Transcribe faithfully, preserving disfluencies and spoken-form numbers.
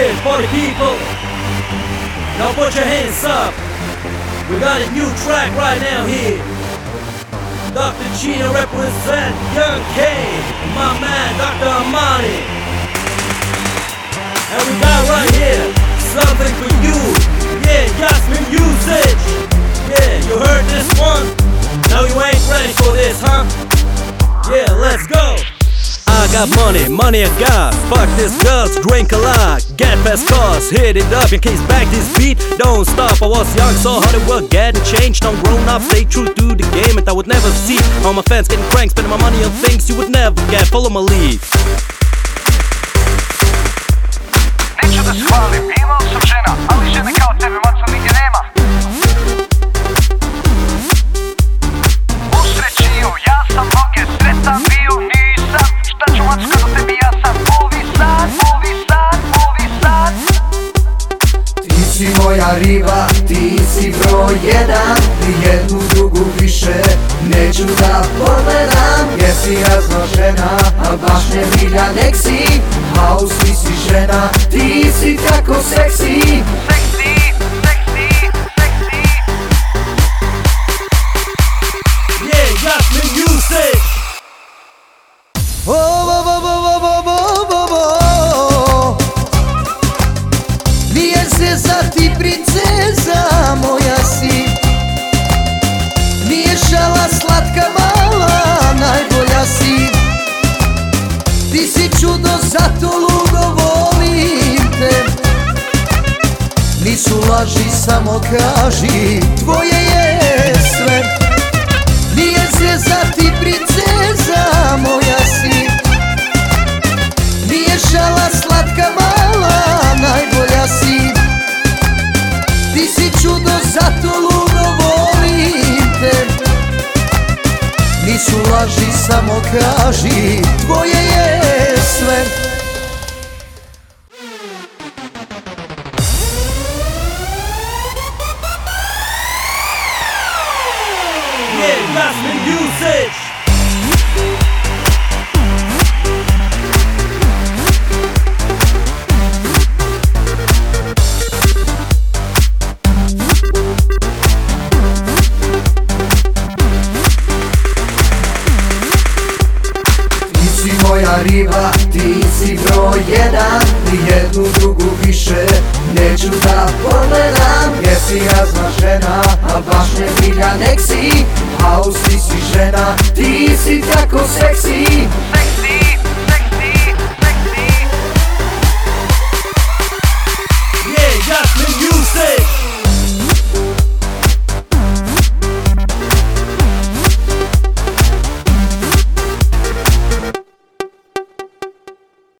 cheers for the people. Now put your hands up. We got a new track right now here. Doctor Chino represent Young K, my man Doctor Amani. And we got right here something for you. Yeah, Yasmin Usage. Yeah, you heard this one? Now you ain't ready for this, huh? Yeah, let's go. I got money, money I got. Fuck this girls, drink a lot. Get fast cars, hit it up in case back this beat don't stop. I was young, so Hollywood getting changed. I'm grown up, stay true to the game, and I would never see all my fans getting cranked, spending my money on things you would never get. Follow my lead. Neću da shvalim, imao sam žena, ali žene kao tebe maco nigdje nema. U srećiju, ja sam mnoge sretan bio, nisam. Šta ću maco kada tebi ja sam ovi sad, ovi sad, ovi sad. Ti si moja riba, ti si broj jedan. Nijednu drugu više neću da pogledam. Jesi raznožena, al baš ne brilja nek si. A u svi si žena, ti si tako seksi. Seksi, seksi, seksi. Yeah, Yasmin Usage. Oh, oh, oh, oh, oh, oh, oh, oh. Nije zeza ti princeza moja si. Nije šala slatka mala, najbolja si. Ti si čudo, zato ludo volim te. Nisu laži, samo kaži, tvoje je sve. Nije zeza ti princeza moja si. Nije šala slatka mala, najbolja si. Ti si čudo, zato ludo volim te. Nisu laži, samo kaži, tvoje je sve. Yeah, Yasmin Usage. Moja riba, ti si broj jedan. Nijednu drugu više neću da pogledam. Jesi razmažena, a baš ne brilja nek si. A u svi si žena, ti si tako seksi.